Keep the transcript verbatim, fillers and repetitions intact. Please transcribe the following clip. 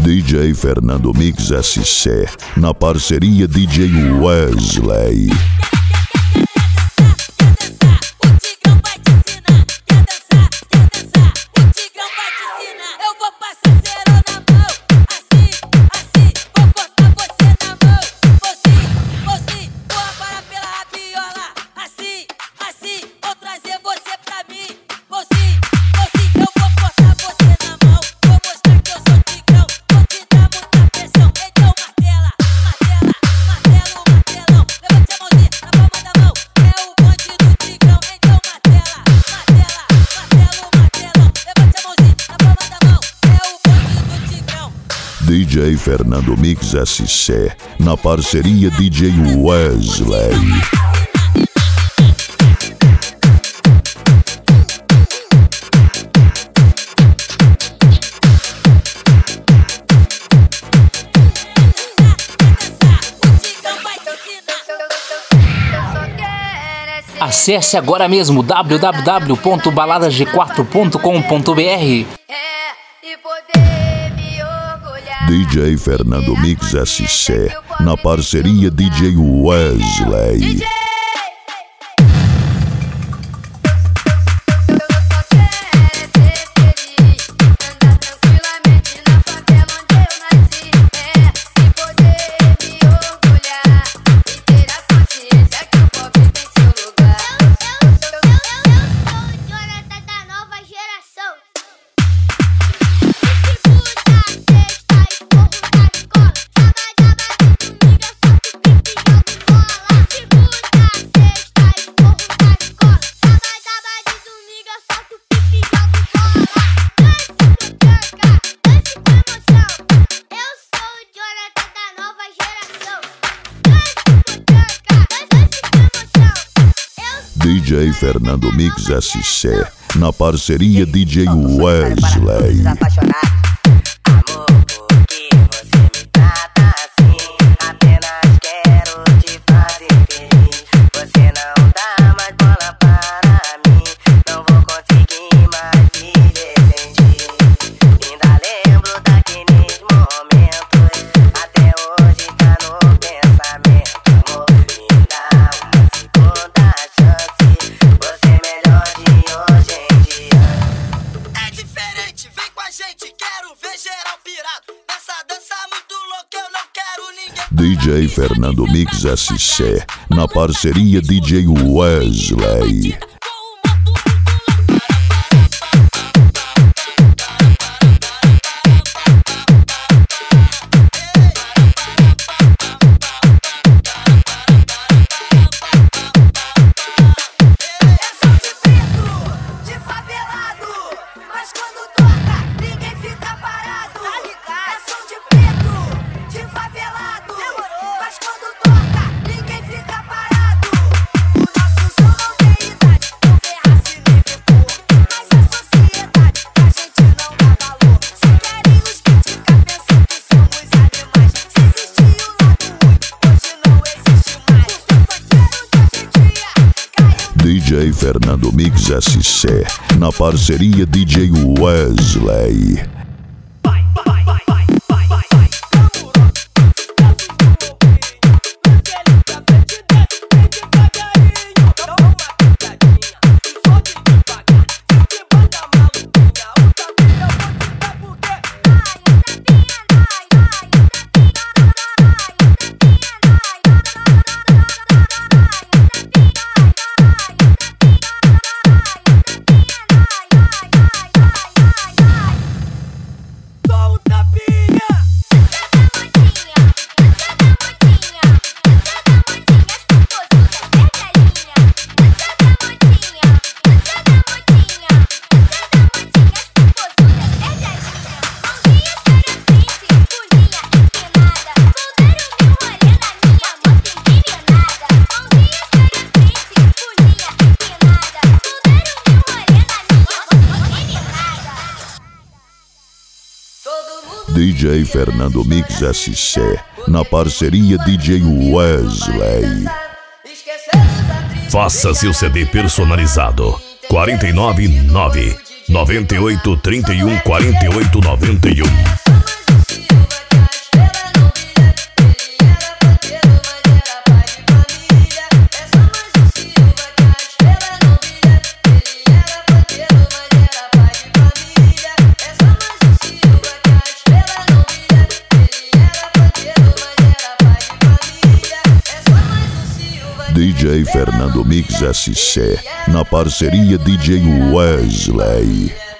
D J Fernando Mix S C, na parceria D J Wesley. D J Fernando Mix S C, na parceria D J Wesley. Acesse agora mesmo w w w ponto baladas g quatro ponto com ponto b r. D J Fernando Mix S C, na parceria D J Wesley. D J Fernando Mix S C, na parceria D J Wesley. D J Fernando Mix S C, na parceria D J Wesley. D J Fernando Mix S C, na parceria D J Wesley. D J Fernando Mix S C, na parceria D J Wesley. Faça seu C D personalizado. quatro nove nove, nove oito três um, quatro oito nove um. D J Fernando Mix S C, na parceria D J Wesley.